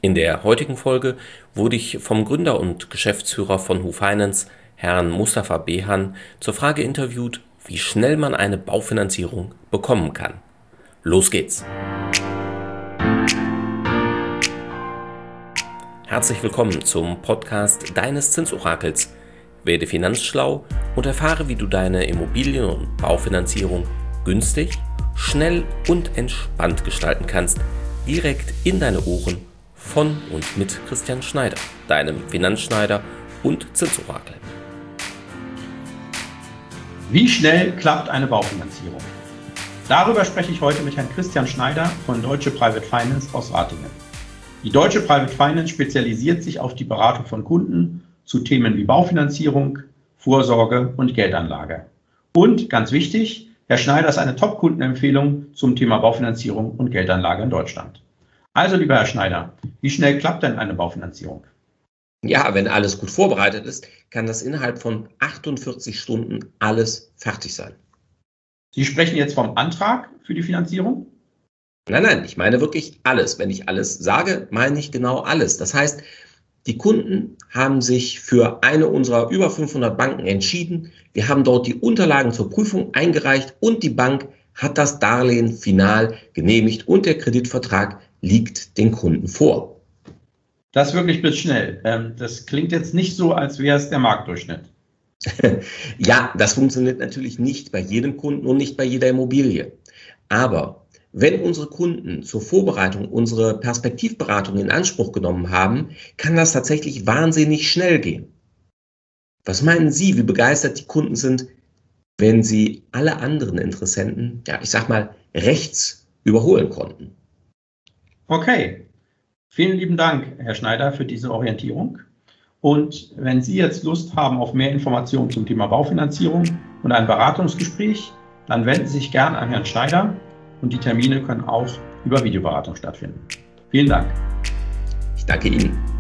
In der heutigen Folge wurde ich vom Gründer und Geschäftsführer von Who Finance, Herrn Mustafa Behan, zur Frage interviewt, wie schnell man eine Baufinanzierung bekommen kann. Los geht's! Herzlich willkommen zum Podcast deines Zinsorakels. Werde finanzschlau und erfahre, wie du deine Immobilien- und Baufinanzierung günstig, schnell und entspannt gestalten kannst, direkt in deine Ohren von und mit Christian Schneider, deinem Finanzschneider und Zinsorakel. Wie schnell klappt eine Baufinanzierung? Darüber spreche ich heute mit Herrn Christian Schneider von Deutsche Private Finance aus Ratingen. Die Deutsche Private Finance spezialisiert sich auf die Beratung von Kunden zu Themen wie Baufinanzierung, Vorsorge und Geldanlage. Und ganz wichtig, Herr Schneider ist eine Top-Kundenempfehlung zum Thema Baufinanzierung und Geldanlage in Deutschland. Also, lieber Herr Schneider, wie schnell klappt denn eine Baufinanzierung? Ja, wenn alles gut vorbereitet ist, kann das innerhalb von 48 Stunden alles fertig sein. Sie sprechen jetzt vom Antrag für die Finanzierung? Nein, ich meine wirklich alles. Wenn ich alles sage, meine ich genau alles. Das heißt, die Kunden haben sich für eine unserer über 500 Banken entschieden. Wir haben dort die Unterlagen zur Prüfung eingereicht und die Bank hat das Darlehen final genehmigt und der Kreditvertrag liegt den Kunden vor. Das ist wirklich blitzschnell. Das klingt jetzt nicht so, als wäre es der Marktdurchschnitt. Ja, das funktioniert natürlich nicht bei jedem Kunden und nicht bei jeder Immobilie. Aber wenn unsere Kunden zur Vorbereitung unsere Perspektivberatung in Anspruch genommen haben, kann das tatsächlich wahnsinnig schnell gehen. Was meinen Sie, wie begeistert die Kunden sind, wenn sie alle anderen Interessenten, rechts überholen konnten? Okay, vielen lieben Dank, Herr Schneider, für diese Orientierung. Und wenn Sie jetzt Lust haben auf mehr Informationen zum Thema Baufinanzierung und ein Beratungsgespräch, dann wenden Sie sich gern an Herrn Schneider und die Termine können auch über Videoberatung stattfinden. Vielen Dank. Ich danke Ihnen.